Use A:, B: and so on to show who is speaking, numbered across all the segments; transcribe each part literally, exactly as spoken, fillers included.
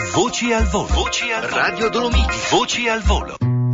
A: Voci al volo. Voci al volo. Radio Dolomiti. Voci al volo.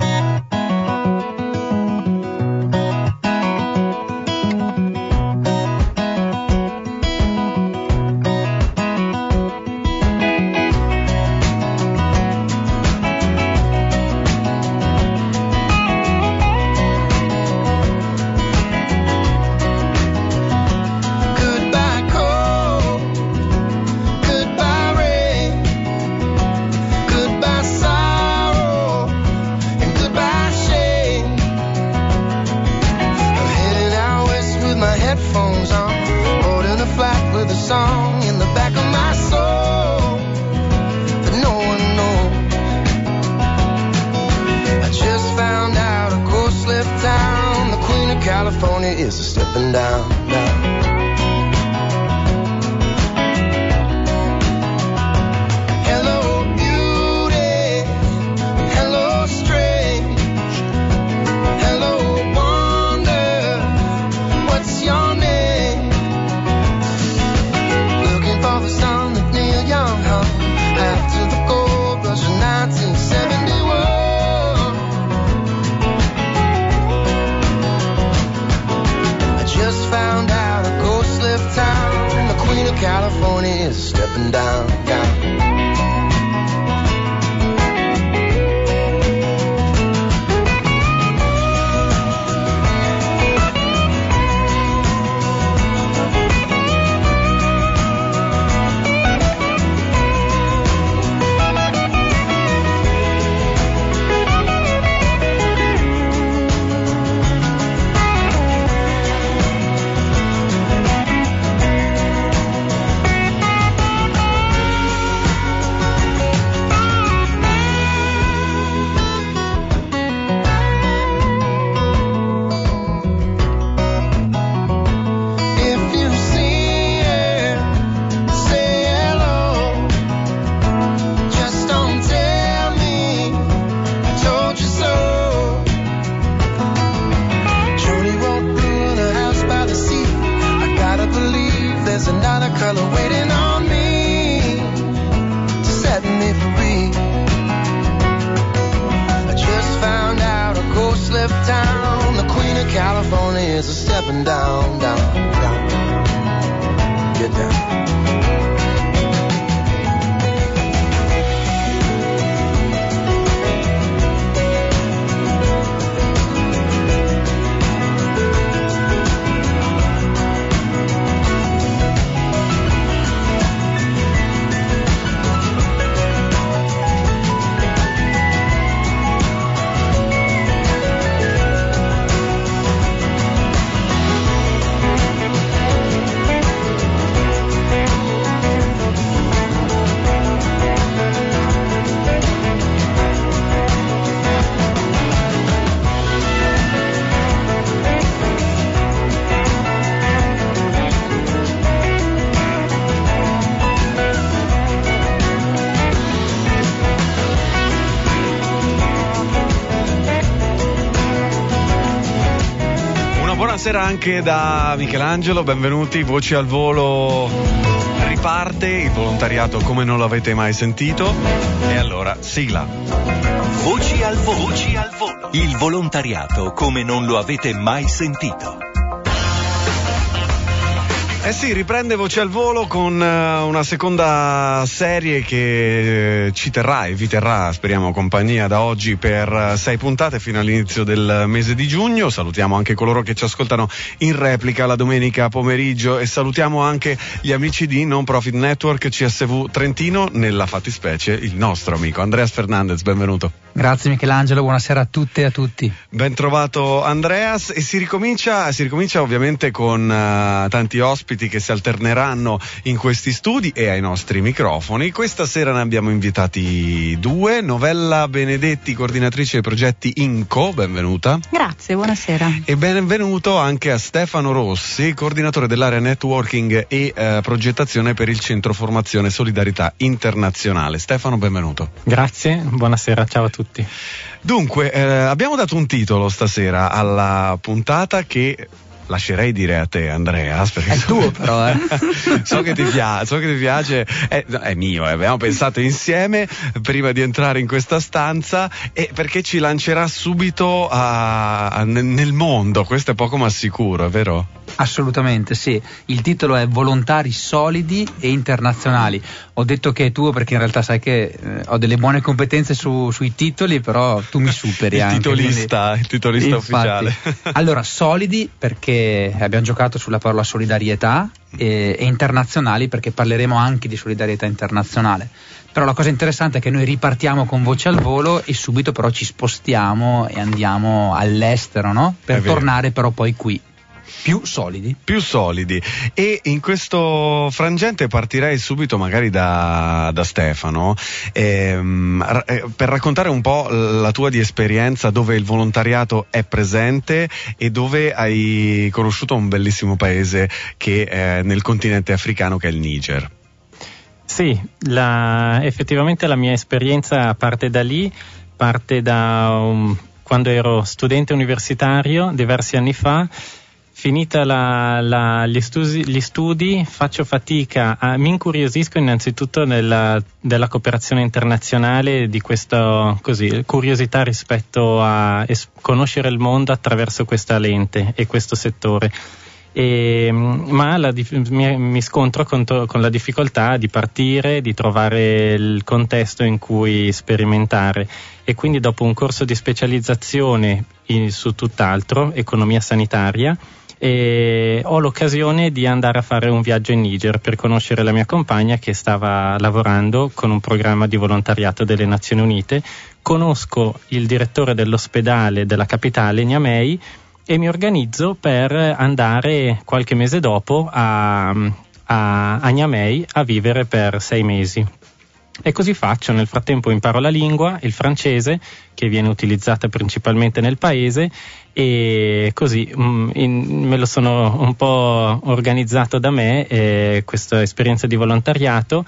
B: Buonasera anche da Michelangelo, benvenuti, Voci al volo riparte, il volontariato come non l'avete mai sentito, e allora sigla.
A: Voci al volo, Voci al volo, il volontariato come non lo avete mai sentito.
B: Eh sì, riprende Voci al volo con uh, una seconda serie che uh, ci terrà e vi terrà, speriamo, compagnia da oggi per uh, sei puntate fino all'inizio del mese di giugno. Salutiamo anche coloro che ci ascoltano in replica la domenica pomeriggio e salutiamo anche gli amici di Non Profit Network C S V Trentino, nella fattispecie il nostro amico Andreas Fernandez, benvenuto.
C: Grazie Michelangelo, buonasera a tutte e a tutti.
B: Ben trovato Andreas, e si ricomincia, si ricomincia ovviamente con uh, tanti ospiti che si alterneranno in questi studi e ai nostri microfoni. Questa sera ne abbiamo invitati due. Novella Benedetti, coordinatrice dei progetti INCO, benvenuta.
D: Grazie, buonasera.
B: E benvenuto anche a Stefano Rossi, coordinatore dell'area networking e eh, progettazione per il Centro Formazione Solidarietà Internazionale. Stefano, benvenuto.
E: Grazie, buonasera, ciao a tutti.
B: Dunque, eh, abbiamo dato un titolo stasera alla puntata che lascerei dire a te, Andrea, perché
C: è tuo però, eh.
B: so che ti piace, so che ti piace, è, è mio, eh. Abbiamo pensato insieme prima di entrare in questa stanza, e perché ci lancerà subito a, a, nel mondo, questo è poco ma sicuro, è vero?
C: Assolutamente sì, il titolo è Volontari solidi e internazionali. Ho detto che è tuo perché in realtà sai che eh, ho delle buone competenze su, sui titoli, però tu mi superi
B: il
C: anche.
B: Titolista, quindi... il titolista
C: Infatti,
B: ufficiale.
C: Allora, solidi perché abbiamo giocato sulla parola solidarietà, e, e internazionali perché parleremo anche di solidarietà internazionale. Però la cosa interessante è che noi ripartiamo con Voci al Volo e subito però ci spostiamo e andiamo all'estero, no? Per tornare però poi qui. Più solidi. Più
B: solidi. E in questo frangente partirei subito magari da, da Stefano, ehm, eh, per raccontare un po' la tua di esperienza dove il volontariato è presente e dove hai conosciuto un bellissimo paese che è nel continente africano, che è il Niger.
E: Sì, la, effettivamente la mia esperienza parte da lì, parte da um, quando ero studente universitario diversi anni fa. Finita la, la, gli, studi, gli studi faccio fatica, a, mi incuriosisco innanzitutto nella, della cooperazione internazionale, di questa così, curiosità rispetto a es, conoscere il mondo attraverso questa lente e questo settore. E, ma la, mi, mi scontro con, to, con la difficoltà di partire, di trovare il contesto in cui sperimentare, e quindi dopo un corso di specializzazione in, su tutt'altro, economia sanitaria, e ho l'occasione di andare a fare un viaggio in Niger per conoscere la mia compagna che stava lavorando con un programma di volontariato delle Nazioni Unite. Conosco il direttore dell'ospedale della capitale, Niamey, e mi organizzo per andare qualche mese dopo a, a, a Niamey a vivere per sei mesi. E così faccio. Nel frattempo imparo la lingua, il francese, che viene utilizzata principalmente nel paese, e così mh, in, me lo sono un po' organizzato da me, eh, questa esperienza di volontariato.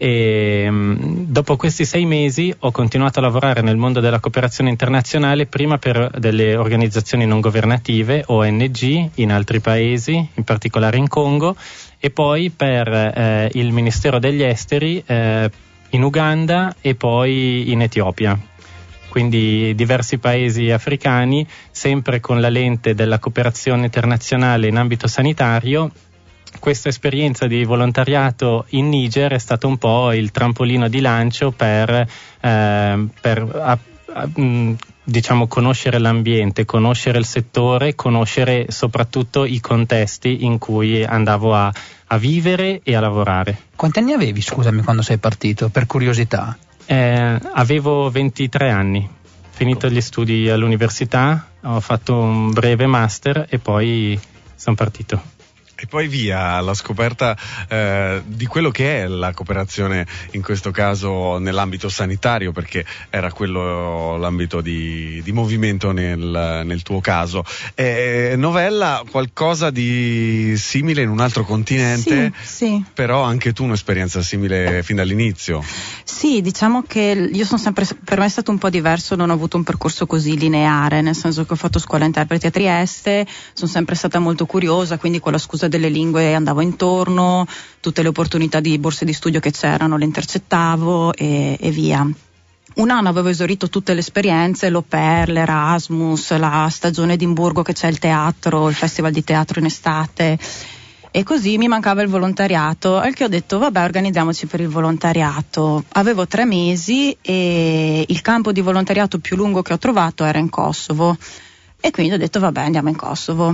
E: E mh, dopo questi sei mesi ho continuato a lavorare nel mondo della cooperazione internazionale, prima per delle organizzazioni non governative, O N G, in altri paesi, in particolare in Congo, e poi per eh, il Ministero degli Esteri eh, in Uganda e poi in Etiopia. Quindi diversi paesi africani, sempre con la lente della cooperazione internazionale in ambito sanitario. Questa esperienza di volontariato in Niger è stato un po' il trampolino di lancio per, eh, per a, a, diciamo conoscere l'ambiente, conoscere il settore, conoscere soprattutto i contesti in cui andavo a, a vivere e a lavorare.
C: Quanti anni avevi, scusami, quando sei partito, per curiosità?
E: Eh, avevo ventitré anni, finito gli studi all'università, ho fatto un breve master e poi sono partito.
B: E poi via alla scoperta eh, di quello che è la cooperazione, in questo caso nell'ambito sanitario, perché era quello l'ambito di, di movimento nel, nel tuo caso. Eh, Novella, qualcosa di simile in un altro continente,
D: sì, sì.
B: Però anche tu un'esperienza simile fin dall'inizio.
D: Sì, diciamo che io sono sempre, per me è stato un po' diverso, non ho avuto un percorso così lineare, nel senso che ho fatto scuola interpreti a Trieste, sono sempre stata molto curiosa, quindi con la scusa delle lingue andavo intorno, tutte le opportunità di borse di studio che c'erano le intercettavo e, e via. Un anno avevo esaurito tutte le esperienze, l'au pair, l'Erasmus, la stagione d'Edimburgo che c'è il teatro, il festival di teatro in estate, e così mi mancava il volontariato, al che ho detto vabbè, organizziamoci per il volontariato. Avevo tre mesi e il campo di volontariato più lungo che ho trovato era in Kosovo, e quindi ho detto vabbè, andiamo in Kosovo.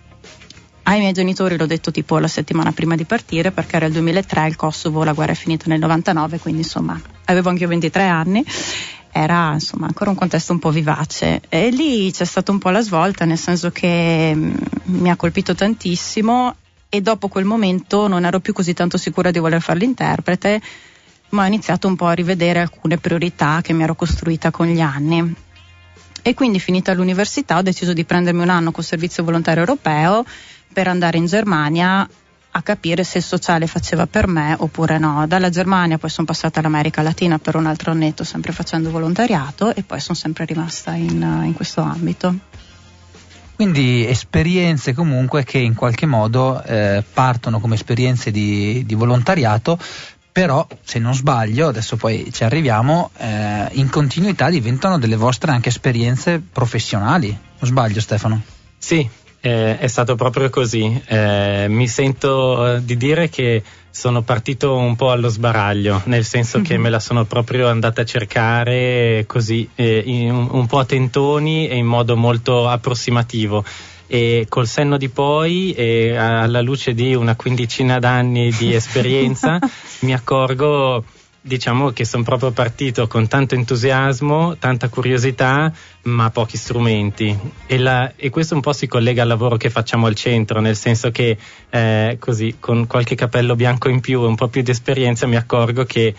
D: Ai miei genitori l'ho detto tipo la settimana prima di partire, perché era il duemilatré, il Kosovo, la guerra è finita nel novantanove, quindi insomma avevo anche io ventitré anni, era insomma ancora un contesto un po' vivace, e lì c'è stata un po' la svolta, nel senso che mh, mi ha colpito tantissimo, e dopo quel momento non ero più così tanto sicura di voler fare l'interprete, ma ho iniziato un po' a rivedere alcune priorità che mi ero costruita con gli anni. E quindi, finita l'università, ho deciso di prendermi un anno col servizio volontario europeo per andare in Germania a capire se il sociale faceva per me oppure no. Dalla Germania poi sono passata all'America Latina per un altro annetto, sempre facendo volontariato, e poi sono sempre rimasta in, in questo ambito.
C: Quindi esperienze comunque che in qualche modo eh, partono come esperienze di, di volontariato, però se non sbaglio, adesso poi ci arriviamo, eh, in continuità diventano delle vostre anche esperienze professionali. Non sbaglio, Stefano?
E: Sì, eh, è stato proprio così. Eh, mi sento di dire che sono partito un po' allo sbaraglio, nel senso mm-hmm. che me la sono proprio andata a cercare così, eh, in, un, un po' a tentoni e in modo molto approssimativo. E col senno di poi e alla luce di una quindicina d'anni di esperienza mi accorgo, diciamo, che sono proprio partito con tanto entusiasmo, tanta curiosità, ma pochi strumenti. E, la, e questo un po' si collega al lavoro che facciamo al centro, nel senso che eh, così con qualche capello bianco in più e un po' più di esperienza mi accorgo che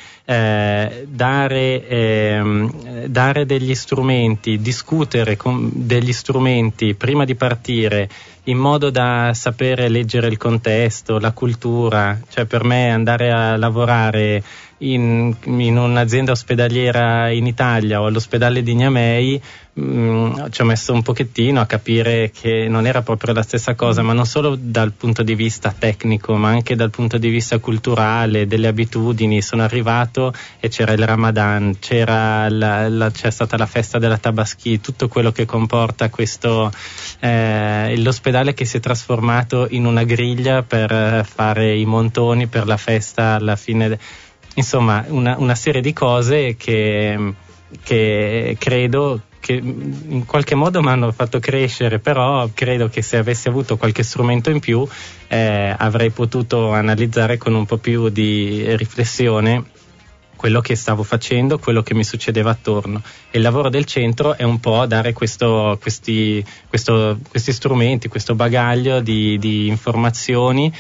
E: eh, dare, eh, dare degli strumenti, discutere con degli strumenti prima di partire, in modo da sapere leggere il contesto, la cultura, cioè per me andare a lavorare in, in un'azienda ospedaliera in Italia o all'ospedale di Niamey, mh, ci ho messo un pochettino a capire che non era proprio la stessa cosa, ma non solo dal punto di vista tecnico, ma anche dal punto di vista culturale, delle abitudini. Sono arrivato e c'era il Ramadan, c'era la, la, c'è stata la festa della Tabaschi, tutto quello che comporta questo, eh, l'ospedale che si è trasformato in una griglia per fare i montoni per la festa alla fine de- insomma una, una serie di cose che, che credo che in qualche modo mi hanno fatto crescere, però credo che se avessi avuto qualche strumento in più eh, avrei potuto analizzare con un po' più di riflessione quello che stavo facendo, quello che mi succedeva attorno. E il lavoro del centro è un po' dare questo, questi, questo, questi strumenti, questo bagaglio di, di informazioni,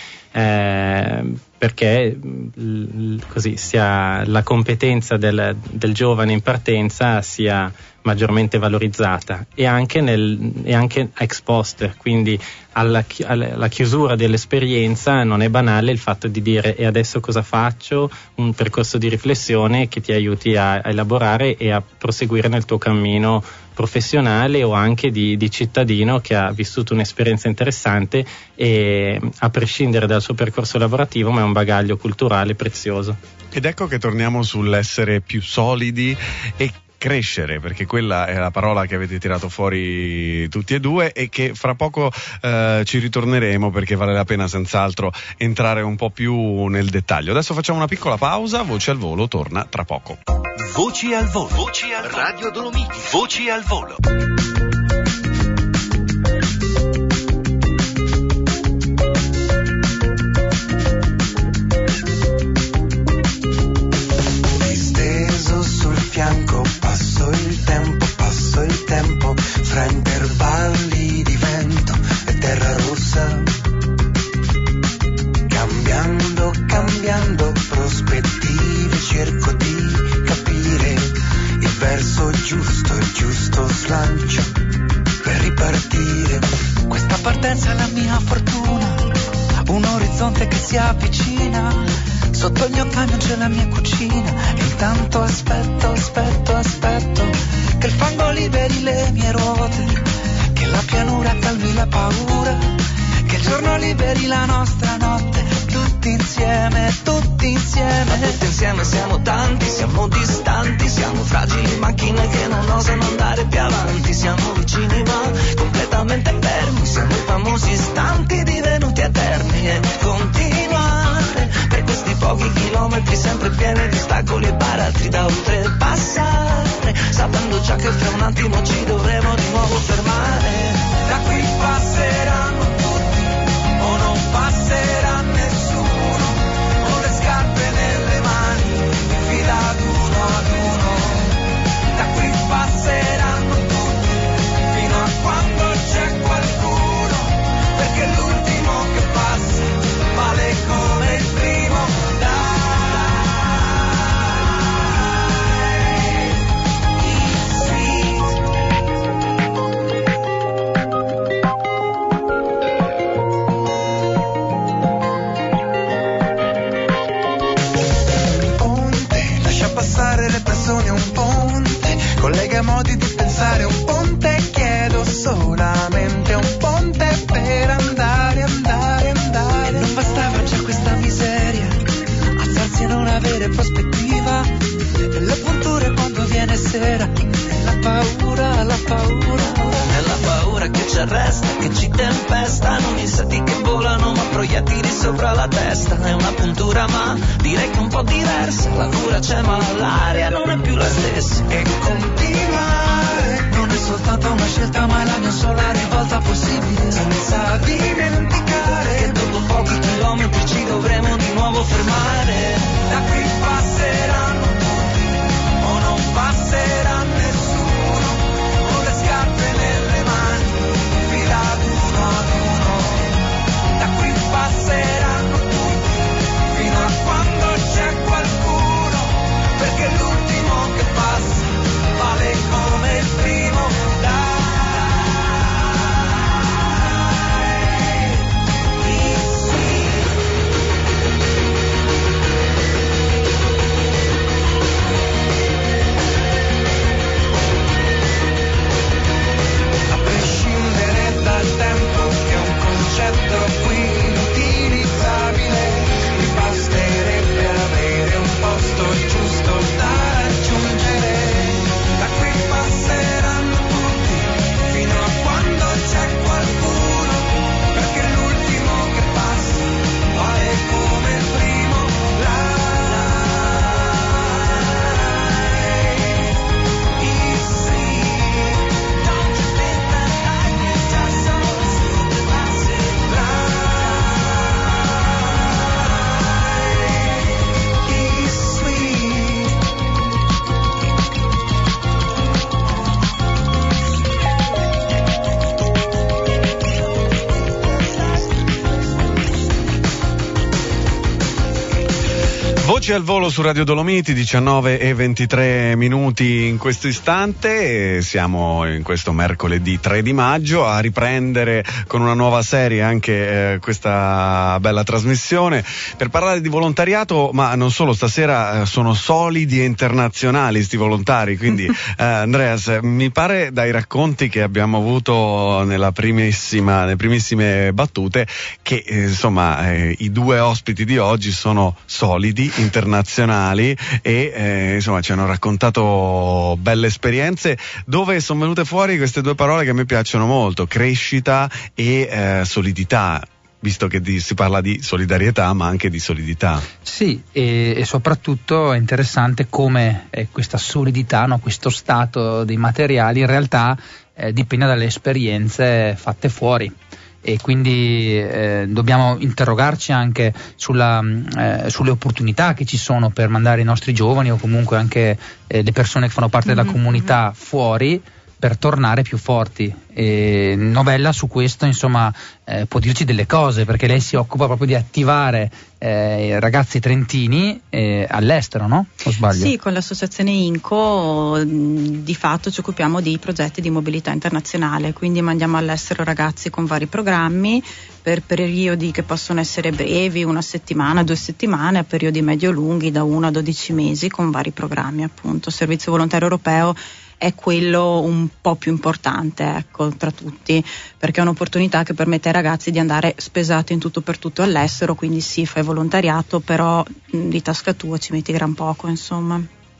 E: eh, perché l, così sia la competenza del, del giovane in partenza sia maggiormente valorizzata, e anche, nel, e anche ex post, quindi alla, alla chiusura dell'esperienza non è banale il fatto di dire: e adesso cosa faccio? Un percorso di riflessione che ti aiuti a, a elaborare e a proseguire nel tuo cammino professionale o anche di, di cittadino che ha vissuto un'esperienza interessante, e a prescindere dal suo percorso lavorativo, ma è un bagaglio culturale prezioso.
B: Ed ecco che torniamo sull'essere più solidi e crescere, perché quella è la parola che avete tirato fuori tutti e due e che fra poco eh, ci ritorneremo, perché vale la pena senz'altro entrare un po' più nel dettaglio. Adesso facciamo una piccola pausa, Voci al Volo torna tra poco.
A: Voci al Volo, Voci al Radio Dolomiti, Voci al Volo.
F: Disteso sul fianco passo il tempo, passo il tempo fra intervalli di vento e terra rossa, cambiando, cambiando prospettive, cerco di capire il verso giusto, il giusto slancio per ripartire. Questa partenza è la mia fortuna, un orizzonte che si avvicina. Sotto il mio camion c'è la mia cucina, e intanto aspetto, aspetto, aspetto che il fango liberi le mie ruote, che la pianura calmi la paura, che il giorno liberi la nostra notte. Tutti insieme, tutti insieme, ma tutti insieme siamo tanti, siamo distanti, siamo fragili macchine che non osano andare più avanti. Siamo vicini ma completamente fermi, siamo i famosi istanti divenuti eterni, e continuare per questi pochi chilometri sempre pieni di ostacoli e baratri da oltrepassare, sapendo già che fra un attimo ci dovremo di nuovo fermare. Da qui passeranno tutti o non passerà nessuno, con le scarpe nelle mani, fila ad uno ad uno. Da qui passeranno tutti fino a quando c'è qualcuno, perché l'ultimo che passa vale come il primo. le persone, un ponte collega modi di pensare, un ponte, chiedo solamente un ponte per andare, andare, andare. E non bastava già questa miseria, alzarsi e non avere prospettiva, e le punture quando viene sera, e la paura, la paura, e la paura che ci arresta, che ci tempesta, non insetti che volano ma proiettili sopra la testa. È una puntura ma direi che un po' diversa, la cura c'è ma l'aria non è più la stessa. E continuare non è soltanto una scelta ma è la mia sola rivolta possibile, senza dimenticare che dopo pochi chilometri ci dovremo di nuovo fermare. Da qui passeranno tutti o non passerà nessuno, con le scarpe nelle mani, fila ad uno ad uno. Da qui passeranno tutti fino a quando c'è qualcuno, perché l'ultimo che passa vale come il primo. Dai, a prescindere dal tempo che è un concetto qui inutilizzabile, mi basterebbe avere un posto giusto da raggiungere. Da qui passeranno tutti fino a quando c'è qualcuno, perché l'ultimo che passa vale come il primo. Life is sweet, don't you think that life is just so sweet and massive? Life is sweet.
B: Voci al volo su Radio Dolomiti, diciannove e ventitré minuti in questo istante, e siamo in questo mercoledì tre di maggio a riprendere con una nuova serie anche eh, questa bella trasmissione per parlare di volontariato, ma non solo. Stasera eh, sono solidi e internazionali sti volontari, quindi eh, Andreas, mi pare dai racconti che abbiamo avuto nella primissima, nelle primissime battute che eh, insomma eh, i due ospiti di oggi sono solidi, internazionali e eh, insomma ci hanno raccontato belle esperienze dove sono venute fuori queste due parole che a me piacciono molto: crescita e eh, solidità, visto che di, si parla di solidarietà ma anche di solidità.
C: Sì, e, e soprattutto è interessante come eh, questa solidità, no, questo stato dei materiali in realtà eh, dipende dalle esperienze fatte fuori. E quindi eh, dobbiamo interrogarci anche sulla, eh, sulle opportunità che ci sono per mandare i nostri giovani o comunque anche eh, le persone che fanno parte della mm-hmm. comunità fuori per tornare più forti. E Novella su questo insomma eh, può dirci delle cose, perché lei si occupa proprio di attivare eh, i ragazzi trentini eh, all'estero, no? O sbaglio?
D: Sì, con l'associazione INCO di fatto ci occupiamo di progetti di mobilità internazionale, quindi mandiamo all'estero ragazzi con vari programmi per periodi che possono essere brevi, una settimana, due settimane, a periodi medio-lunghi da uno a dodici mesi, con vari programmi appunto. Il servizio volontario europeo è quello un po' più importante, ecco, tra tutti, perché è un'opportunità che permette ai ragazzi di andare spesati in tutto per tutto all'estero, quindi sì, fai volontariato, però mh, di tasca tua ci metti gran poco, insomma.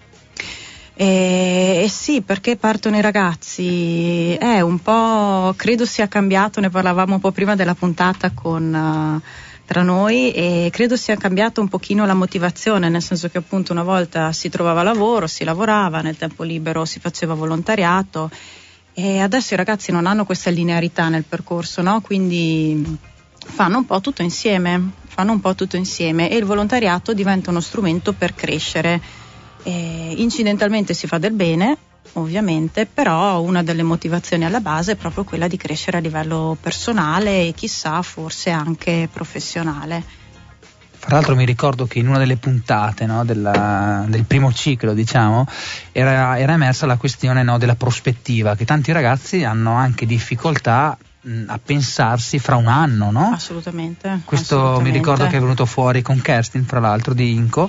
D: E, e sì, perché partono i ragazzi? È un po', credo sia cambiato, ne parlavamo un po' prima della puntata con... Uh, tra noi, e credo sia cambiato un pochino la motivazione, nel senso che appunto una volta si trovava lavoro, si lavorava, nel tempo libero si faceva volontariato, e adesso i ragazzi non hanno questa linearità nel percorso, no? Quindi fanno un po' tutto insieme, fanno un po' tutto insieme e il volontariato diventa uno strumento per crescere. E incidentalmente si fa del bene, ovviamente, però una delle motivazioni alla base è proprio quella di crescere a livello personale e chissà forse anche professionale.
C: Fra l'altro mi ricordo che in una delle puntate, no, della, del primo ciclo, diciamo, era, era emersa la questione, no, della prospettiva, che tanti ragazzi hanno anche difficoltà mh, a pensarsi fra un anno, no?
D: Assolutamente.
C: Questo
D: assolutamente.
C: mi ricordo che è venuto fuori con Kerstin, fra l'altro, di Inco,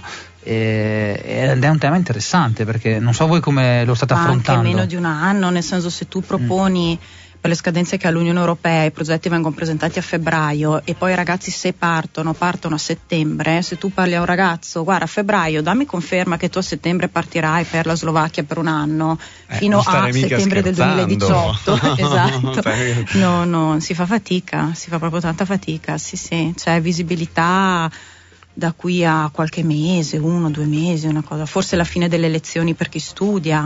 C: e, ed è un tema interessante, perché non so voi come lo state
D: Ma
C: affrontando.
D: anche meno di un anno, nel senso, se tu proponi mm. per le scadenze che ha l'Unione Europea i progetti vengono presentati a febbraio e poi i ragazzi, se partono partono a settembre, se tu parli a un ragazzo, guarda, a febbraio dammi conferma che tu a settembre partirai per la Slovacchia per un anno, eh, fino a settembre del duemiladiciotto esatto, no, no, si fa fatica, si fa proprio tanta fatica, sì sì, c'è visibilità da qui a qualche mese, uno, due mesi, una cosa, forse la fine delle lezioni per chi studia.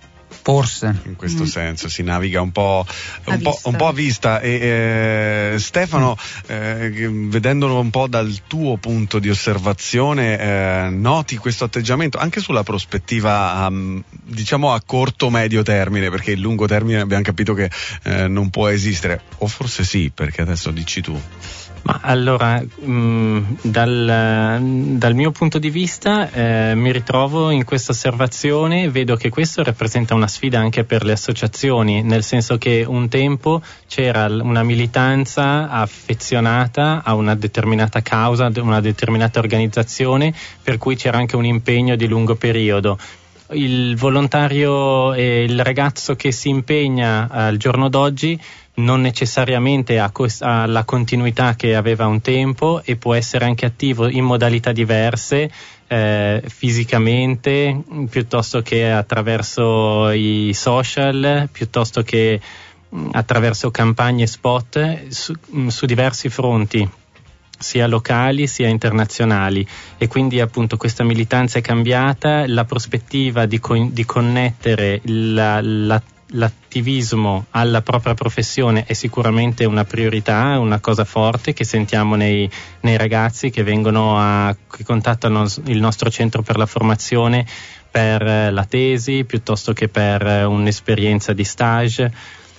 C: Forse
B: in questo
D: mm.
B: senso si naviga un po',
D: a
B: un po', un po' a vista. E eh, Stefano,
C: mm.
B: eh, vedendolo un po' dal tuo punto di osservazione, eh, noti questo atteggiamento anche sulla prospettiva um, diciamo a corto medio termine, perché il lungo termine abbiamo capito che eh, non può esistere, o forse sì, perché adesso dici tu.
E: Ma allora, mh, dal, dal mio punto di vista eh, mi ritrovo in questa osservazione, vedo che questo rappresenta una sfida anche per le associazioni, nel senso che un tempo c'era una militanza affezionata a una determinata causa, a una determinata organizzazione, per cui c'era anche un impegno di lungo periodo. Il volontario e il ragazzo che si impegna al giorno d'oggi non necessariamente ha, cost- ha la continuità che aveva un tempo, e può essere anche attivo in modalità diverse, eh, fisicamente, piuttosto che attraverso i social, piuttosto che mh, attraverso campagne spot su, mh, su diversi fronti, sia locali sia internazionali, e quindi appunto questa militanza è cambiata, la prospettiva di, co- di connettere la, la l'attivismo alla propria professione è sicuramente una priorità, una cosa forte che sentiamo nei, nei ragazzi che vengono a, che contattano il nostro centro per la formazione per la tesi, piuttosto che per un'esperienza di stage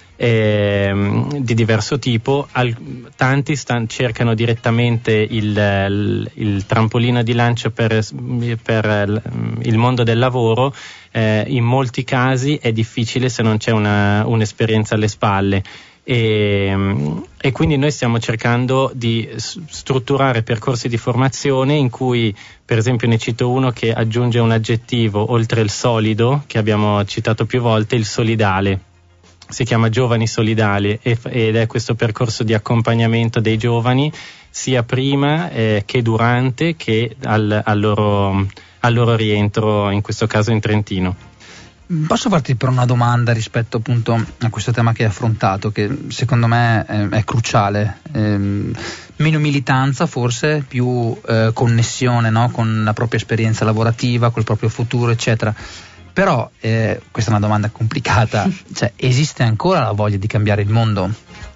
E: eh, di diverso tipo. Al, tanti stan, cercano direttamente il, il, il trampolino di lancio per, per il mondo del lavoro. Eh, in molti casi è difficile se non c'è una, un'esperienza alle spalle, e, e quindi noi stiamo cercando di strutturare percorsi di formazione in cui, per esempio, ne cito uno che aggiunge un aggettivo oltre il solido, che abbiamo citato più volte, il solidale. Si chiama Giovani Solidali ed è questo percorso di accompagnamento dei giovani sia prima eh, che durante che al, al loro al loro rientro, in questo caso in Trentino.
C: Posso farti però una domanda rispetto appunto a questo tema che hai affrontato, che secondo me è, è cruciale, ehm, meno militanza forse, più eh, connessione, no? Con la propria esperienza lavorativa, col proprio futuro eccetera, però eh, questa è una domanda complicata, cioè esiste ancora la voglia di cambiare il mondo?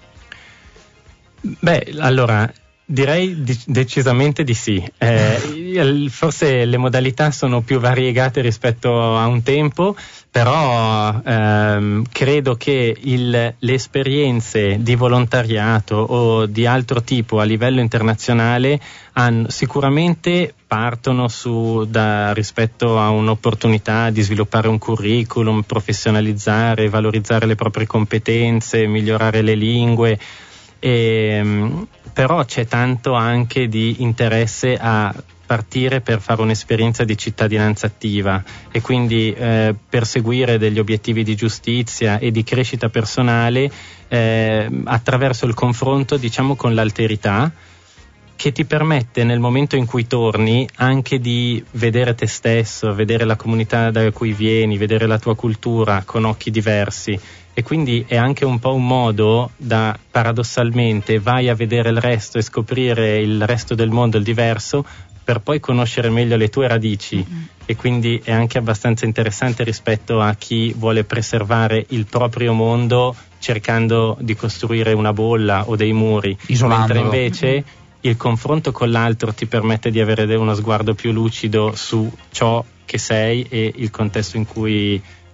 E: Beh, allora direi di- decisamente di sì. Eh, forse le modalità sono più variegate rispetto a un tempo, però ehm, credo che il, le esperienze di volontariato o di altro tipo a livello internazionale hanno, sicuramente partono su, da, rispetto a un'opportunità di sviluppare un curriculum, professionalizzare, valorizzare le proprie competenze, migliorare le lingue. E, però c'è tanto anche di interesse a partire per fare un'esperienza di cittadinanza attiva e quindi eh, perseguire degli obiettivi di giustizia e di crescita personale eh, attraverso il confronto, diciamo, con l'alterità, che ti permette nel momento in cui torni anche di vedere te stesso, vedere la comunità da cui vieni, vedere la tua cultura con occhi diversi. E quindi è anche un po' un modo da, paradossalmente, vai a vedere il resto e scoprire il resto del mondo, il diverso, per poi conoscere meglio le tue radici. Mm-hmm. E quindi è anche abbastanza interessante rispetto a chi vuole preservare il proprio mondo cercando di costruire una bolla o dei muri,
C: isolandolo.
E: Mentre invece mm-hmm. il confronto con l'altro ti permette di avere uno sguardo più lucido su ciò che sei e il contesto in cui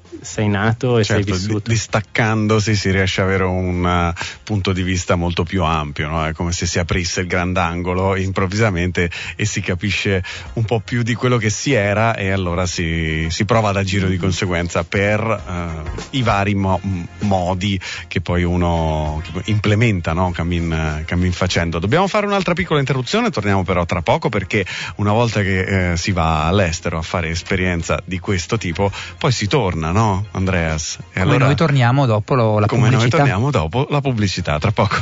E: sei nato e
B: certo,
E: sei vissuto.
B: Distaccandosi si riesce ad avere un uh, punto di vista molto più ampio, no? È come se si aprisse il grandangolo improvvisamente e si capisce un po' più di quello che si era, e allora si, si prova ad agire di conseguenza per uh, i vari mo- modi che poi uno implementa, no? cammin, cammin facendo. Dobbiamo fare un'altra piccola interruzione, torniamo però tra poco, perché una volta che eh, si va all'estero a fare esperienza di questo tipo poi si torna, no Andreas? E
C: come
B: allora,
C: noi torniamo dopo lo, la
B: come
C: pubblicità.
B: Come noi torniamo dopo la pubblicità, tra poco.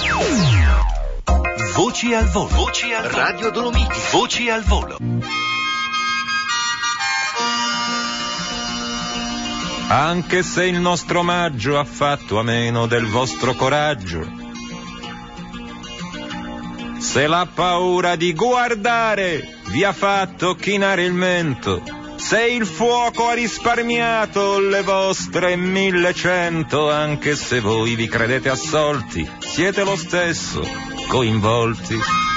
A: Voci al volo. Voci al Radio Dolomiti. Voci al volo.
G: Anche se il nostro omaggio ha fatto a meno del vostro coraggio, se la paura di guardare vi ha fatto chinare il mento, se il fuoco ha risparmiato le vostre millecento, anche se voi vi credete assolti, siete lo stesso coinvolti.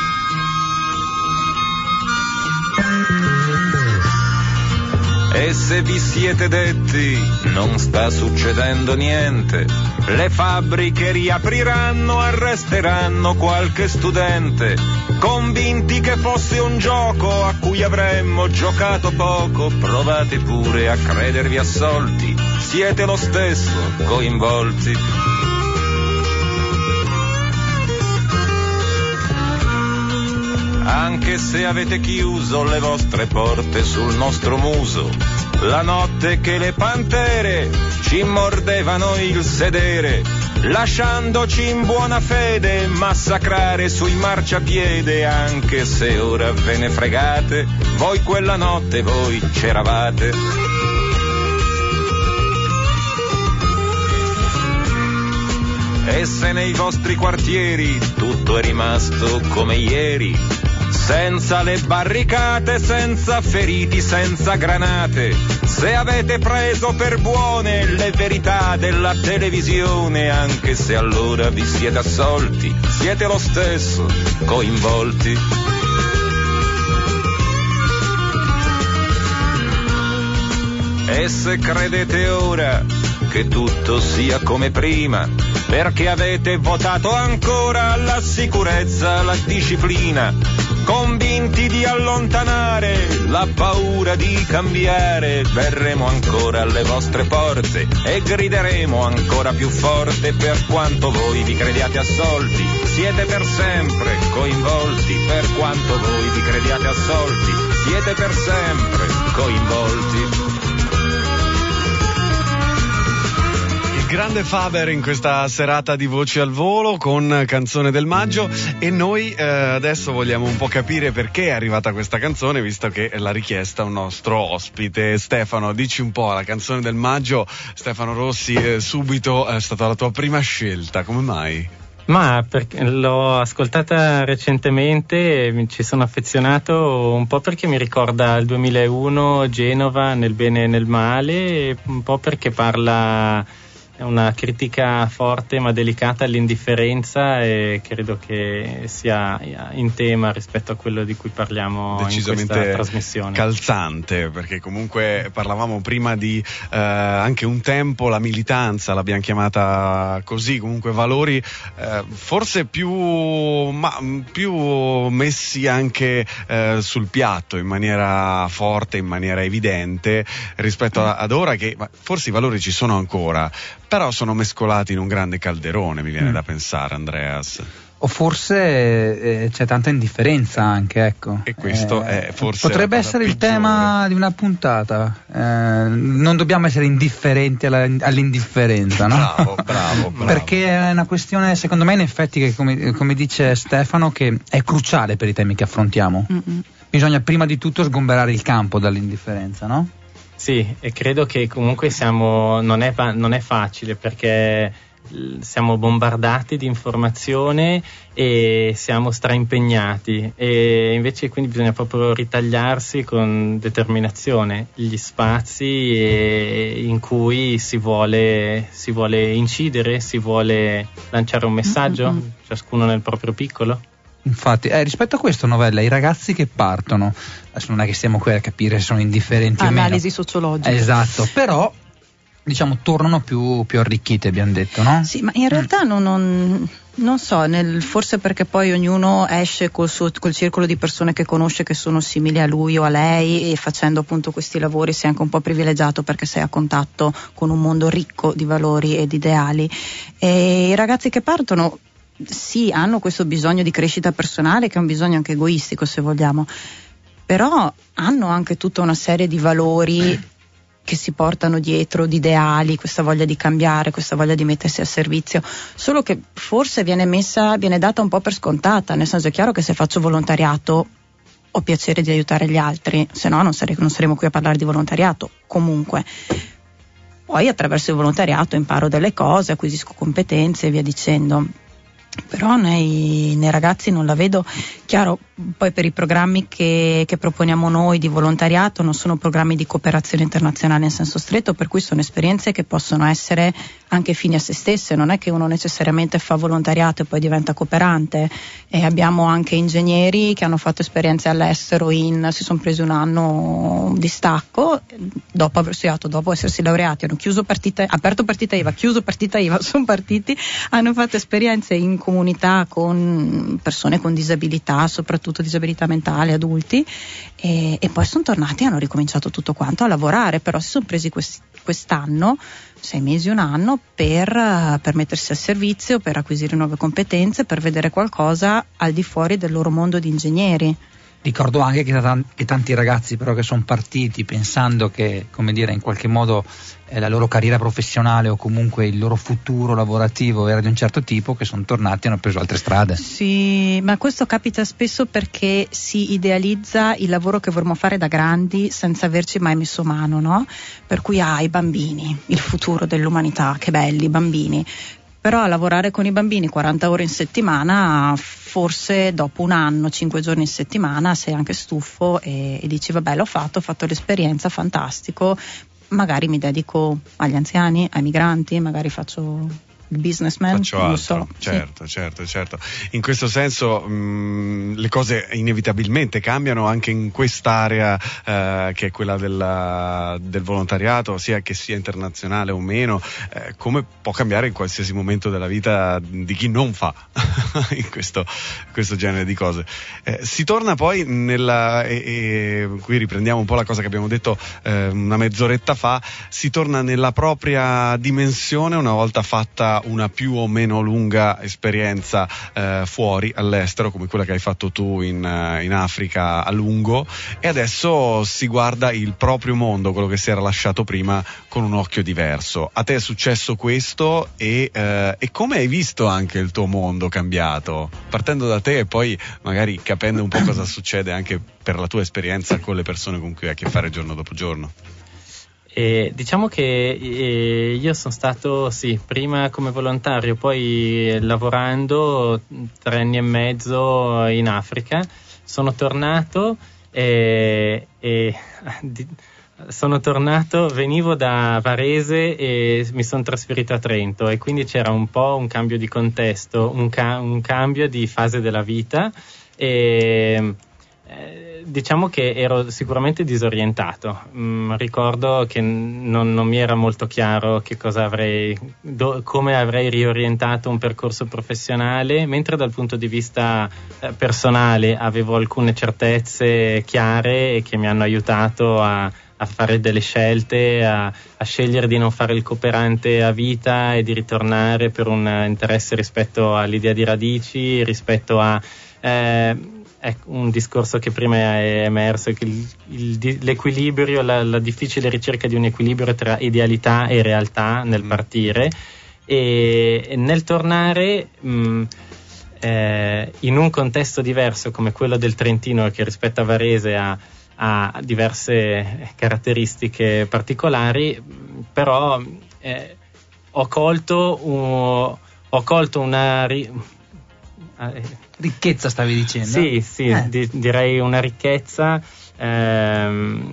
G: E se vi siete detti non sta succedendo niente, le fabbriche riapriranno, arresteranno qualche studente, convinti che fosse un gioco a cui avremmo giocato poco, provate pure a credervi assolti, siete lo stesso coinvolti. Anche se avete chiuso le vostre porte sul nostro muso, la notte che le pantere ci mordevano il sedere, lasciandoci in buona fede massacrare sui marciapiede, anche se ora ve ne fregate, voi quella notte voi c'eravate. E se nei vostri quartieri tutto è rimasto come ieri, senza le barricate, senza feriti, senza granate, se avete preso per buone le verità della televisione, anche se allora vi siete assolti, siete lo stesso coinvolti. E se credete ora che tutto sia come prima, perché avete votato ancora la sicurezza, la disciplina, convinti di allontanare la paura di cambiare, verremo ancora alle vostre porte e grideremo ancora più forte, per quanto voi vi crediate assolti, siete per sempre coinvolti, per quanto voi vi crediate assolti, siete per sempre coinvolti.
B: Grande Faber in questa serata di Voci al Volo con Canzone del Maggio, e noi eh, adesso vogliamo un po' capire perché è arrivata questa canzone, visto che l'ha richiesta un nostro ospite. Stefano, dici un po', la Canzone del Maggio, Stefano Rossi, eh, subito è stata la tua prima scelta, come mai?
E: Ma perché l'ho ascoltata recentemente e mi ci sono affezionato un po' perché mi ricorda il duemilauno, Genova, nel bene e nel male, e un po' perché parla, è una critica forte ma delicata all'indifferenza, e credo che sia in tema rispetto a quello di cui parliamo in questa trasmissione.
B: Calzante, perché comunque parlavamo prima di eh, anche un tempo la militanza, l'abbiamo chiamata così, comunque valori eh, forse più, ma, più messi anche eh, sul piatto in maniera forte, in maniera evidente rispetto a, ad ora, che forse i valori ci sono ancora, però sono mescolati in un grande calderone, mi viene mm. da pensare, Andreas.
C: O forse eh, c'è tanta indifferenza anche, ecco.
B: E questo
C: eh,
B: è forse
C: potrebbe essere il tema di una puntata. Eh, non dobbiamo essere indifferenti alla, all'indifferenza, no?
B: Bravo, bravo, bravo.
C: Perché è una questione, secondo me, in effetti, che come, come dice Stefano, che è cruciale per i temi che affrontiamo. Mm-mm. Bisogna prima di tutto sgomberare il campo dall'indifferenza, no?
E: Sì, e credo che comunque siamo non è, non è facile, perché siamo bombardati di informazione e siamo straimpegnati, e invece quindi bisogna proprio ritagliarsi con determinazione gli spazi in cui si vuole, si vuole incidere, si vuole lanciare un messaggio, mm-hmm. ciascuno nel proprio piccolo.
C: Infatti, eh, rispetto a questo, Novella, i ragazzi che partono, adesso non è che stiamo qui a capire se sono indifferenti
D: Analisi
C: o meno.
D: sociologica.
C: Esatto, però diciamo tornano più, più arricchite, abbiamo detto, no?
D: Sì, ma in realtà non, non, non so, nel, forse perché poi ognuno esce col, suo, col circolo di persone che conosce che sono simili a lui o a lei, e facendo appunto questi lavori sei anche un po' privilegiato perché sei a contatto con un mondo ricco di valori e di ideali. E i ragazzi che partono sì, hanno questo bisogno di crescita personale, che è un bisogno anche egoistico se vogliamo, però hanno anche tutta una serie di valori che si portano dietro, di ideali, questa voglia di cambiare, questa voglia di mettersi a servizio, solo che forse viene messa, viene data un po' per scontata, nel senso è chiaro che se faccio volontariato ho piacere di aiutare gli altri, se no non, sare- non saremo qui a parlare di volontariato, comunque. Poi attraverso il volontariato imparo delle cose, acquisisco competenze e via dicendo. Però nei, nei ragazzi non la vedo. Chiaro, poi per i programmi che, che proponiamo noi di volontariato non sono programmi di cooperazione internazionale in senso stretto, per cui sono esperienze che possono essere anche fini a se stesse, non è che uno necessariamente fa volontariato e poi diventa cooperante. E abbiamo anche ingegneri che hanno fatto esperienze all'estero, in, si sono presi un anno di stacco dopo aver studiato, dopo essersi laureati, hanno chiuso partita, aperto partita I V A, chiuso partita I V A, sono partiti, hanno fatto esperienze in comunità con persone con disabilità, soprattutto disabilità mentale, adulti, e, e poi sono tornati e hanno ricominciato tutto quanto a lavorare, però si sono presi quest, quest'anno, sei mesi, un anno, per, per mettersi al servizio, per acquisire nuove competenze, per vedere qualcosa al di fuori del loro mondo di ingegneri.
C: Ricordo anche che, t- che tanti ragazzi però che sono partiti pensando che, come dire, in qualche modo eh, la loro carriera professionale o comunque il loro futuro lavorativo era di un certo tipo, che sono tornati e hanno preso altre strade.
D: Sì, ma questo capita spesso perché si idealizza il lavoro che vorremmo fare da grandi senza averci mai messo mano, no? Per cui ah, i bambini, il futuro dell'umanità, che belli i bambini. Però a lavorare con i bambini quaranta ore in settimana, forse dopo un anno, cinque giorni in settimana, sei anche stufo e, e dici vabbè, l'ho fatto, ho fatto l'esperienza, fantastico, magari mi dedico agli anziani, ai migranti, magari faccio il businessman,
B: faccio
D: non
B: altro,
D: lo so.
B: certo,
D: sì.
B: certo, certo. In questo senso mh, le cose inevitabilmente cambiano anche in quest'area eh, che è quella della, del volontariato, sia che sia internazionale o meno, eh, come può cambiare in qualsiasi momento della vita di chi non fa in questo, questo genere di cose. Eh, si torna poi nella, e, e qui riprendiamo un po' la cosa che abbiamo detto eh, una mezz'oretta fa, si torna nella propria dimensione una volta fatta una più o meno lunga esperienza eh, fuori, all'estero, come quella che hai fatto tu in, in Africa a lungo, e adesso si guarda il proprio mondo, quello che si era lasciato prima, con un occhio diverso. A te è successo questo e, eh, e come hai visto anche il tuo mondo cambiato? Partendo da te e poi magari capendo un po' cosa succede anche per la tua esperienza con le persone con cui hai a che fare giorno dopo giorno.
E: E diciamo che eh, io sono stato sì prima come volontario, poi lavorando tre anni e mezzo in Africa. Sono tornato e, e di, sono tornato, venivo da Varese e mi sono trasferito a Trento, e quindi c'era un po' un cambio di contesto, un, ca- un cambio di fase della vita, e Eh, diciamo che ero sicuramente disorientato. Mm, ricordo che non, non mi era molto chiaro che cosa avrei, do, come avrei riorientato un percorso professionale, mentre dal punto di vista eh, personale avevo alcune certezze chiare e che mi hanno aiutato a, a fare delle scelte, a, a scegliere di non fare il cooperante a vita e di ritornare per un interesse rispetto all'idea di radici, rispetto a eh, Ecco, un discorso che prima è emerso, che il, il, l'equilibrio, la, la difficile ricerca di un equilibrio tra idealità e realtà nel partire, e, e nel tornare mh, eh, in un contesto diverso come quello del Trentino, che rispetto a Varese ha, ha diverse caratteristiche particolari, però eh, ho colto un, ho colto una ri, eh,
C: ricchezza, stavi dicendo?
E: Sì, sì, eh. di, direi una ricchezza ehm,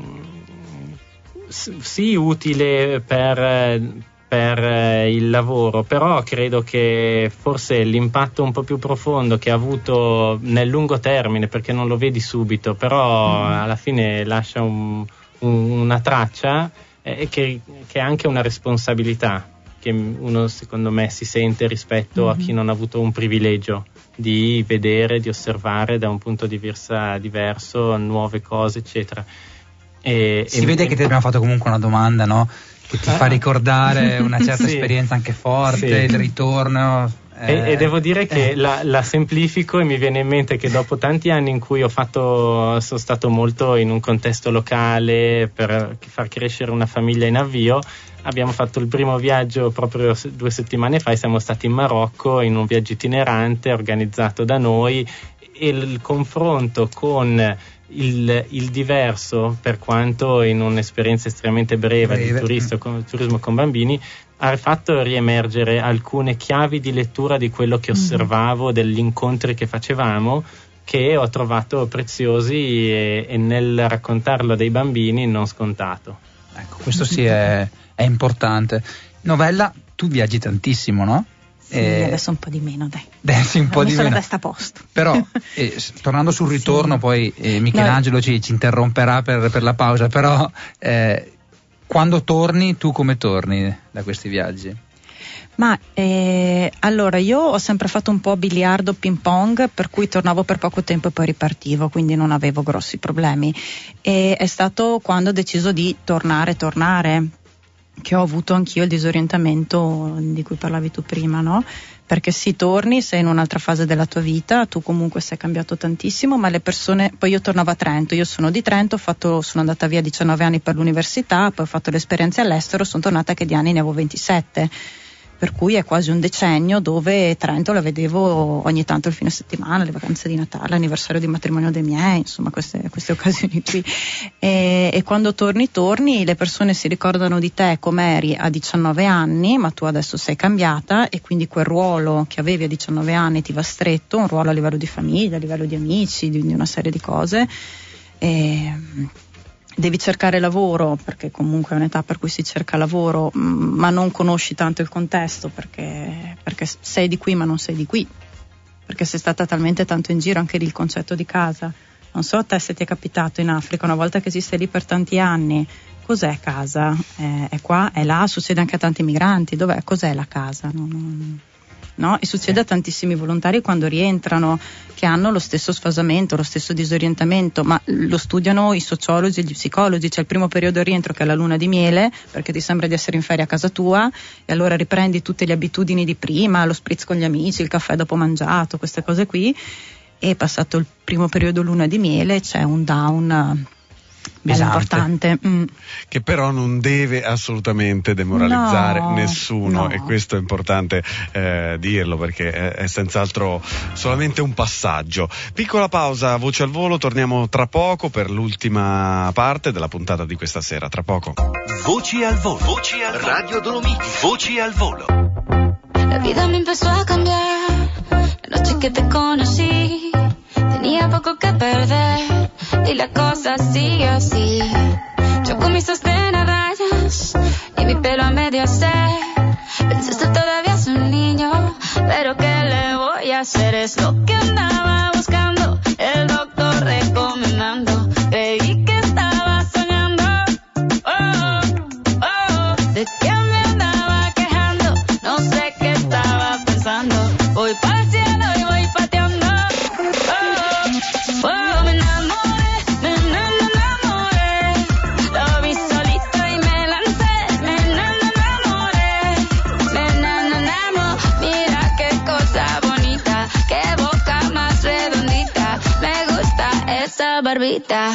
E: sì, utile per, per il lavoro, però credo che forse l'impatto un po' più profondo che ha avuto nel lungo termine, perché non lo vedi subito, però mm. alla fine lascia un, un, una traccia, e che, che è anche una responsabilità che uno secondo me si sente rispetto mm-hmm. a chi non ha avuto un privilegio di vedere, di osservare da un punto di vista diverso nuove cose, eccetera. E,
C: si
E: e,
C: vede
E: e,
C: che ti abbiamo fatto comunque una domanda, no? Che ti fa ricordare una certa sì. esperienza anche forte, sì. il ritorno.
E: E, eh, e devo dire che eh. la, la semplifico e mi viene in mente che dopo tanti anni in cui ho fatto, sono stato molto in un contesto locale per far crescere una famiglia in avvio, abbiamo fatto il primo viaggio proprio due settimane fa e siamo stati in Marocco in un viaggio itinerante organizzato da noi, e il confronto con il, il diverso, per quanto in un'esperienza estremamente breve, breve. di turista, con, turismo con bambini, ha fatto riemergere alcune chiavi di lettura di quello che osservavo, mm-hmm. degli incontri che facevamo, che ho trovato preziosi e, e nel raccontarlo dei bambini non scontato.
C: Ecco, questo sì è, è importante. Novella, tu viaggi tantissimo, no?
D: Sì, eh, adesso un po' di meno, dai.
C: Dai, sì, un po' di meno.
D: la testa a posto.
C: Però, eh, tornando sul ritorno, sì. poi eh, Michelangelo no. ci, ci interromperà per, per la pausa, però eh, quando torni, tu come torni da questi viaggi?
D: Ma eh, allora io ho sempre fatto un po' biliardo, ping pong, per cui tornavo per poco tempo e poi ripartivo, quindi non avevo grossi problemi. E è stato quando ho deciso di tornare, tornare, che ho avuto anch'io il disorientamento di cui parlavi tu prima, no? Perché sì, torni, sei in un'altra fase della tua vita, tu comunque sei cambiato tantissimo, ma le persone, poi io tornavo a Trento, io sono di Trento, ho fatto, sono andata via diciannove anni per l'università, poi ho fatto le esperienze all'estero, sono tornata che di anni ne avevo ventisette. Per cui è quasi un decennio dove Trento la vedevo ogni tanto il fine settimana, le vacanze di Natale, l'anniversario di matrimonio dei miei, insomma queste, queste occasioni qui. E, e quando torni, torni, le persone si ricordano di te come eri a diciannove anni, ma tu adesso sei cambiata e quindi quel ruolo che avevi a diciannove anni ti va stretto, un ruolo a livello di famiglia, a livello di amici, di, di una serie di cose. E, devi cercare lavoro, perché comunque è un'età per cui si cerca lavoro, ma non conosci tanto il contesto perché, perché sei di qui ma non sei di qui, perché sei stata talmente tanto in giro, anche lì il concetto di casa. Non so a te se ti è capitato in Africa, una volta che si stai lì per tanti anni, cos'è casa? È, è qua, è là, succede anche a tanti migranti, dov'è? Cos'è la casa? Non, non... No? E succede a tantissimi volontari quando rientrano, che hanno lo stesso sfasamento, lo stesso disorientamento, ma lo studiano i sociologi e gli psicologi. C'è il primo periodo di rientro che è la luna di miele, perché ti sembra di essere in ferie a casa tua e allora riprendi tutte le abitudini di prima, lo spritz con gli amici, il caffè dopo mangiato, queste cose qui, e passato il primo periodo luna di miele c'è un down bello importante, mm.
B: che però non deve assolutamente demoralizzare
D: no,
B: nessuno,
D: no.
B: E questo è importante eh, dirlo, perché è, è senz'altro solamente un passaggio. Piccola pausa, voce al volo, torniamo tra poco per l'ultima parte della puntata di questa sera, tra poco.
A: Voci al volo, voci al Radio Dolomiti, voci al volo.
H: La vida me empezó a cambiar la noche que te conocí. Tenía poco que perder y la cosa sigue así. Yo con mis sostén a rayas y mi pelo a medio hacer. Pensaste todavía es un niño, pero ¿qué le voy a hacer? Es lo que andaba buscando, el doctor recomendando. Creí que estaba soñando, oh, oh, de que me andaba quejando. No sé qué estaba pensando. Voy para el cielo y voy pateando. Oh, me enamoré, me enamoré, lo vi solito y me lancé, me enamoré, me enamoré, mira qué cosa bonita, qué boca más redondita, me gusta esa barbita.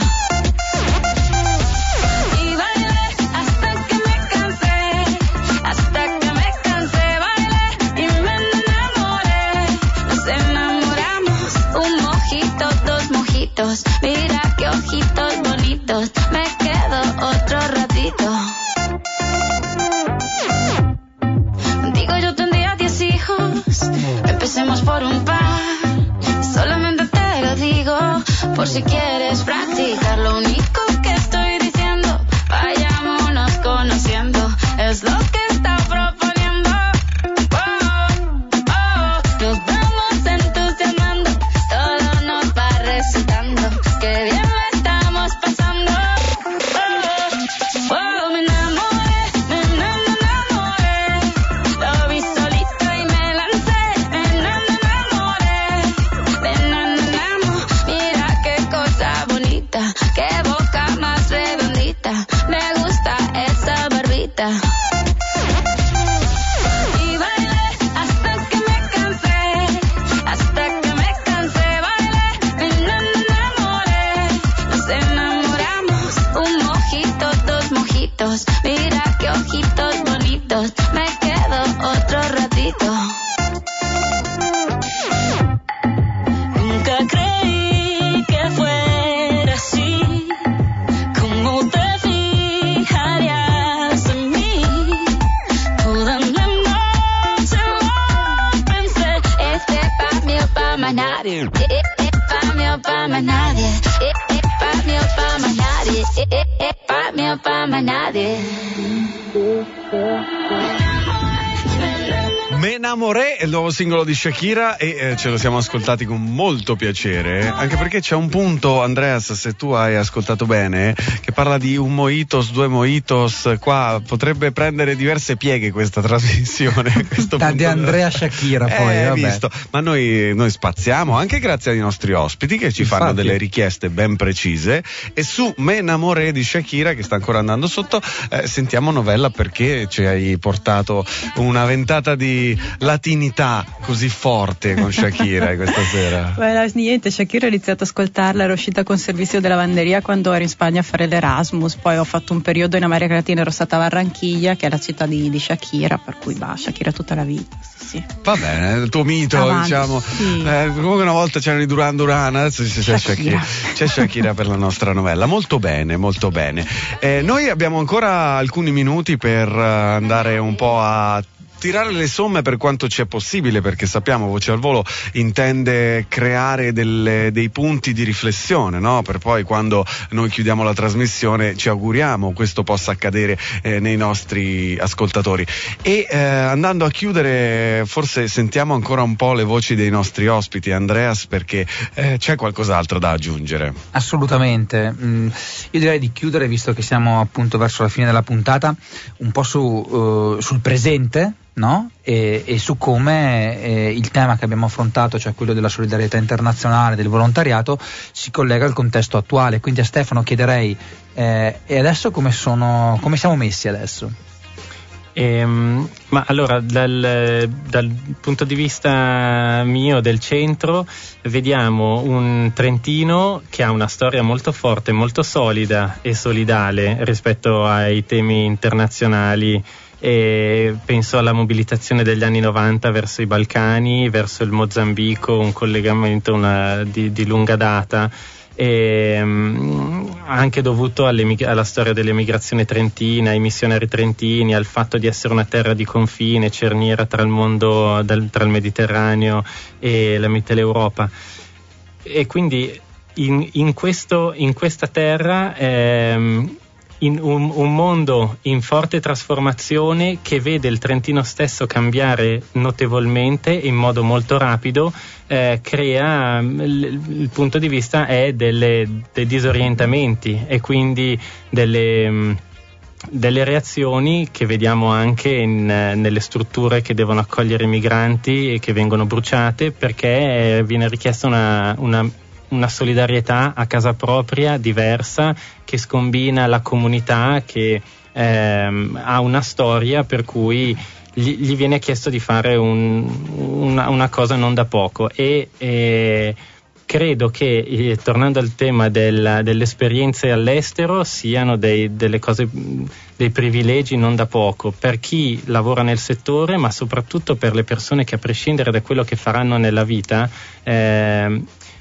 H: Y bailé hasta que me cansé, hasta que me cansé, bailé y me enamoré, nos enamoramos, un mojito, dos mojitos, mira qué ojitos bonitos, me quedo otro ratito. Contigo yo tendría diez hijos, empecemos por un par, solamente te lo digo, por si quieres practicar. Lo único que estoy diciendo, vayámonos conociendo, es lo que está proponiendo. Oh, oh, nos vamos entusiasmando, todo nos va resultando, que bien lo estamos pasando. Oh, oh, me enamoré. nadie. Y bailé hasta que me cansé, hasta que me cansé, bailé, me enamoré. Nos enamoramos, un mojito, dos mojitos, mira qué ojitos bonitos, me quedo otro ratito. Nunca creí que fuera así, como te fijarías en mí. Toda la noche lo pensé, este pa' mí o pa' más nadie, eh, eh, pa' mí o pa' más nadie, eh, eh, pa' mí o pa' más nadie, eh, eh, eh, pa' mí o pa' más nadie.
B: Me Enamoré è il nuovo singolo di Shakira e eh, ce lo siamo ascoltati con molto piacere, anche perché c'è un punto, Andreas, se tu hai ascoltato bene, che parla di un mojitos, due mojitos. Qua potrebbe prendere diverse pieghe questa trasmissione. Questo
C: da
B: punto
C: di Andrea Shakira poi,
B: eh,
C: vabbè.
B: visto. Ma noi, noi spaziamo anche grazie ai nostri ospiti che ci
C: Infatti.
B: fanno delle richieste ben precise, e su Me Enamoré di Shakira, che sta ancora andando sotto, eh, sentiamo Novella, perché ci hai portato una ventata di latinità così forte con Shakira questa sera.
D: Beh, niente, Shakira ho iniziato ad ascoltarla, era uscita con Servizio della Lavanderia quando ero in Spagna a fare l'Erasmus, poi ho fatto un periodo in America Latina, ero stata a Barranquilla, che è la città di, di Shakira, per cui va, Shakira tutta la vita, sì, sì.
B: Va bene, il tuo mito,
D: Avanti,
B: diciamo.
D: sì.
B: Eh, comunque una volta c'erano i Duran Duran, adesso c'è Shakira.
D: Shakira.
B: C'è Shakira per la nostra novella. Molto bene, molto bene. Eh, noi abbiamo ancora alcuni minuti per uh, andare un po' a tirare le somme per quanto ci è possibile, perché sappiamo Voce al Volo intende creare delle, dei punti di riflessione, no? Per poi quando noi chiudiamo la trasmissione ci auguriamo questo possa accadere eh, nei nostri ascoltatori. E eh, andando a chiudere, forse sentiamo ancora un po' le voci dei nostri ospiti, Andreas, perché eh, c'è qualcos'altro da aggiungere.
C: Assolutamente. Mm, io direi di chiudere, visto che siamo appunto verso la fine della puntata, un po' su, uh, sul presente, no? E, e su come eh, il tema che abbiamo affrontato, cioè quello della solidarietà internazionale, del volontariato, si collega al contesto attuale. Quindi a Stefano chiederei eh, e adesso come sono, come siamo messi adesso?
E: Ehm, ma allora dal, dal punto di vista mio, del centro, vediamo un Trentino che ha una storia molto forte, molto solida e solidale rispetto ai temi internazionali. E penso alla mobilitazione degli anni novanta verso i Balcani, verso il Mozambico, un collegamento una, di, di lunga data, e, um, anche dovuto alla storia dell'emigrazione trentina, ai missionari trentini, al fatto di essere una terra di confine, cerniera tra il mondo, dal, tra il Mediterraneo e la Mitteleuropa. E quindi in, in, questo, in questa terra ehm, in un, un mondo in forte trasformazione, che vede il Trentino stesso cambiare notevolmente in modo molto rapido, eh, crea il, il punto di vista è delle, dei disorientamenti e quindi delle, delle reazioni che vediamo anche in, nelle strutture che devono accogliere i migranti e che vengono bruciate, perché viene richiesta una, una una solidarietà a casa propria diversa, che scombina la comunità, che ehm, ha una storia per cui gli, gli viene chiesto di fare un, una, una cosa non da poco. E, e credo che, eh, tornando al tema del, delle esperienze all'estero, siano dei, delle cose, dei privilegi non da poco per chi lavora nel settore, ma soprattutto per le persone che, a prescindere da quello che faranno nella vita, eh,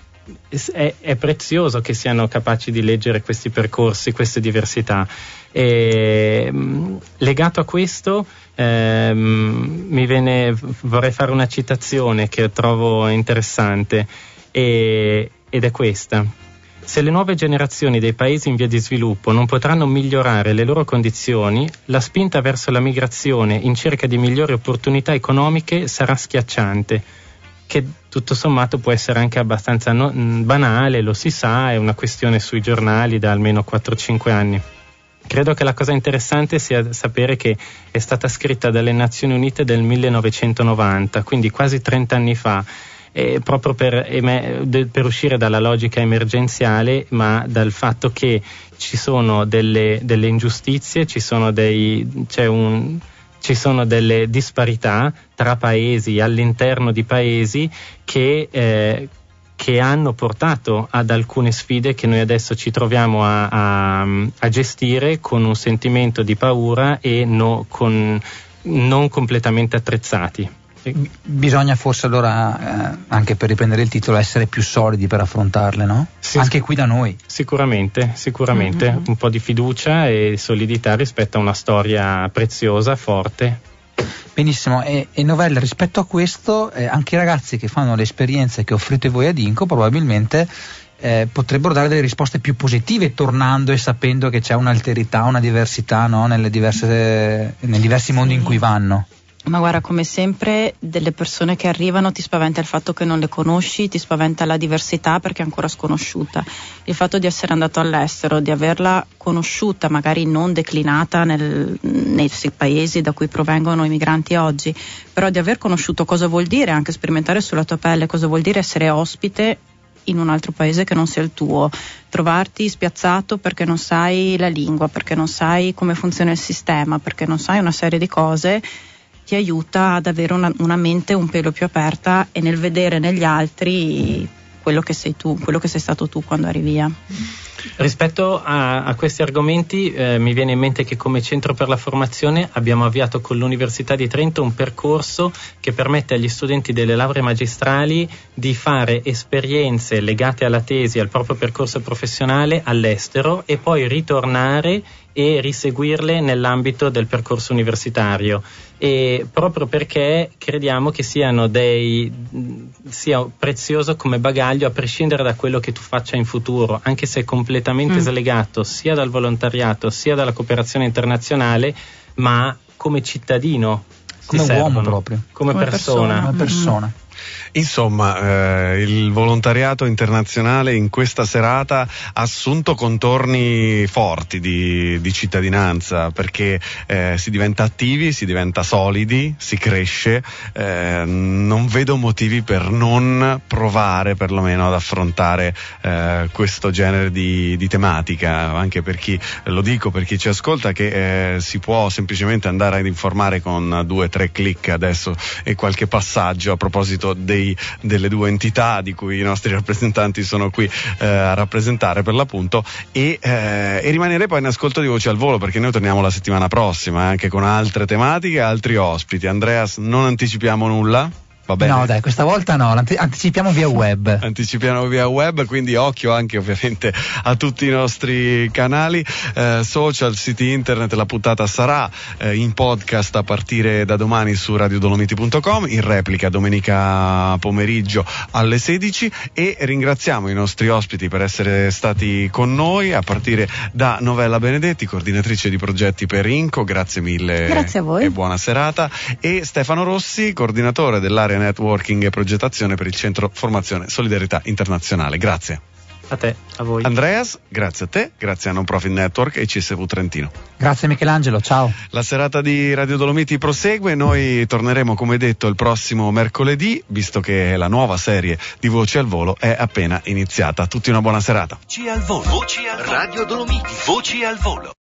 E: È, è prezioso che siano capaci di leggere questi percorsi, queste diversità. E, mh, legato a questo, ehm, mi viene, vorrei fare una citazione che trovo interessante, e, ed è questa: se le nuove generazioni dei paesi in via di sviluppo non potranno migliorare le loro condizioni, la spinta verso la migrazione in cerca di migliori opportunità economiche sarà schiacciante, che tutto sommato può essere anche abbastanza no, banale, lo si sa, è una questione sui giornali da almeno quattro cinque anni. Credo che la cosa interessante sia sapere che è stata scritta dalle Nazioni Unite del millenovecentonovanta, quindi quasi trenta anni fa, eh, proprio per, emer- per uscire dalla logica emergenziale, ma dal fatto che ci sono delle, delle ingiustizie, ci sono dei, c'è un, ci sono delle disparità tra paesi, all'interno di paesi che eh, che hanno portato ad alcune sfide che noi adesso ci troviamo a, a, a gestire con un sentimento di paura e no, con, non completamente attrezzati.
C: Bisogna forse allora, eh, anche per riprendere il titolo, essere più solidi per affrontarle, no?
E: Sì,
C: anche qui da noi.
E: Sicuramente, sicuramente, mm-hmm. un po' di fiducia e solidità rispetto a una storia preziosa, forte.
C: Benissimo, e, e Novella, rispetto a questo, eh, anche i ragazzi che fanno le esperienze che offrite voi ad Inco probabilmente eh, potrebbero dare delle risposte più positive, tornando e sapendo che c'è un'alterità, una diversità, no? Nelle diverse, nei diversi mondi in cui vanno.
D: Ma guarda, come sempre, delle persone che arrivano ti spaventa il fatto che non le conosci, ti spaventa la diversità perché è ancora sconosciuta. Il fatto di essere andato all'estero, di averla conosciuta, magari non declinata nel, nei paesi da cui provengono i migranti oggi, però di aver conosciuto cosa vuol dire anche sperimentare sulla tua pelle, cosa vuol dire essere ospite in un altro paese che non sia il tuo, trovarti spiazzato perché non sai la lingua, perché non sai come funziona il sistema, perché non sai una serie di cose, ti aiuta ad avere una, una mente un pelo più aperta e nel vedere negli altri quello che sei tu, quello che sei stato tu quando eri via.
E: Rispetto a, a questi argomenti eh, mi viene in mente che come Centro per la Formazione abbiamo avviato con l'Università di Trento un percorso che permette agli studenti delle lauree magistrali di fare esperienze legate alla tesi, al proprio percorso professionale all'estero e poi ritornare e riseguirle nell'ambito del percorso universitario, e proprio perché crediamo che siano dei sia prezioso come bagaglio a prescindere da quello che tu faccia in futuro, anche se completamente mm. slegato sia dal volontariato sia dalla cooperazione internazionale, ma come cittadino,
C: come uomo proprio,
E: come, come persona,
C: persona. Come persona.
B: Mm. Insomma, eh, il volontariato internazionale in questa serata ha assunto contorni forti di, di cittadinanza, perché eh, si diventa attivi, si diventa solidi, si cresce. Eh, non vedo motivi per non provare perlomeno ad affrontare eh, questo genere di, di tematica, anche per chi, lo dico per chi ci ascolta, che eh, si può semplicemente andare ad informare con due o tre click adesso e qualche passaggio a proposito dei, delle due entità di cui i nostri rappresentanti sono qui eh, a rappresentare per l'appunto, e, eh, e rimanere poi in ascolto di Voci al Volo, perché noi torniamo la settimana prossima eh, anche con altre tematiche e altri ospiti. Andreas, non anticipiamo nulla? Va bene?
C: No dai, questa volta no, anticipiamo via web.
B: Anticipiamo via web, quindi occhio anche ovviamente a tutti i nostri canali eh, social, siti internet. La puntata sarà eh, in podcast a partire da domani su radio dolomiti punto com, in replica domenica pomeriggio alle sedici, e ringraziamo i nostri ospiti per essere stati con noi, a partire da Novella Benedetti, coordinatrice di progetti per Inco, grazie mille.
D: Grazie a voi
B: e buona serata, e Stefano Rossi, coordinatore dell'area networking e progettazione per il Centro Formazione Solidarietà Internazionale. Grazie.
E: A te, a voi.
B: Andreas, grazie a te, grazie a Non Profit Network e C S V Trentino.
C: Grazie Michelangelo, ciao.
B: La serata di Radio Dolomiti prosegue, noi torneremo come detto il prossimo mercoledì, visto che la nuova serie di Voci al Volo è appena iniziata. A tutti una buona serata.
A: Voci al Volo. Voci al Radio Dolomiti. Voci al Volo.